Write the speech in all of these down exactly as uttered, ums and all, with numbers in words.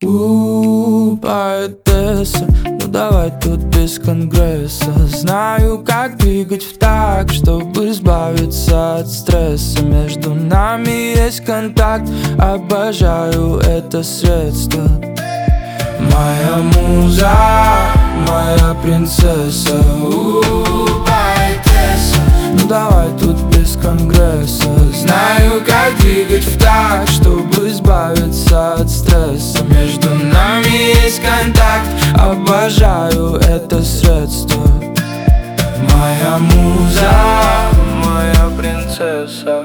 У, поэтесса, ну давай тут без конгресса. Знаю, как двигать в такт, чтобы избавиться от стресса. Между нами есть контакт, обожаю это средство. Моя муза, моя принцесса. У, поэтесса, ну давай тут без конгресса. Знаю, как двигать в такт, чтобы избавиться от стресса. Между нами есть контакт, обожаю это средство. Моя муза, моя принцесса.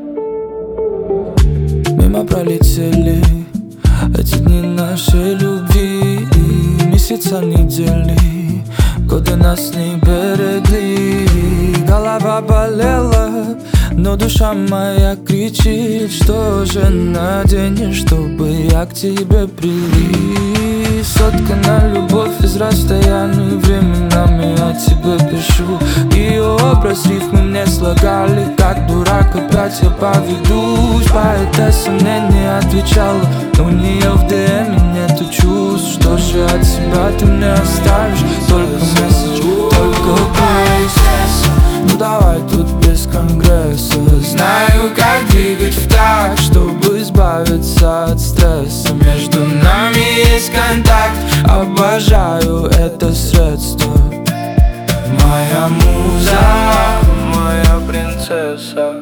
Мимо пролетели эти дни нашей любви, месяца, недели, годы нас не берегли. Голова болела, но душа моя кричит: что же наденешь, чтобы я к тебе прилип? Соткана любовь из расстояний, временами я тебе пишу. Ее образ, рифмы мне слагали, как дурак опять я поведусь. Поэтесса мне не отвечала, но у нее в ДМе нету чувств. Что же от себя ты мне оставишь? Только месседж, только пусть. Ну давай тут без конгресса. Знаю, как двигать в такт, чтобы избавиться от стресса. Между нами есть контакт, обожаю это средство. Моя муза, моя принцесса.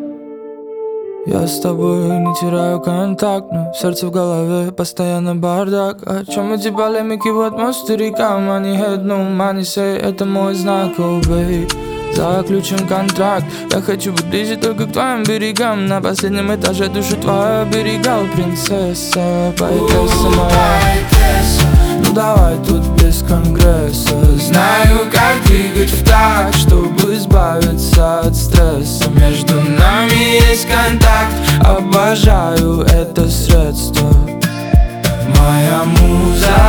Я с тобой не теряю контакт, но сердце в голове постоянно бардак. О чем эти полемики, вот мой старикам? Money head, no money say, это мой знак, oh babe. Заключим контракт, я хочу быть ближе только к твоим берегам. На последнем этаже душу твою оберегал, принцесса, поэтесса моя. Ну давай тут без конгресса. Знаю, как двигать в такт, чтобы избавиться от стресса. Между нами есть контакт, обожаю это средство. Моя муза,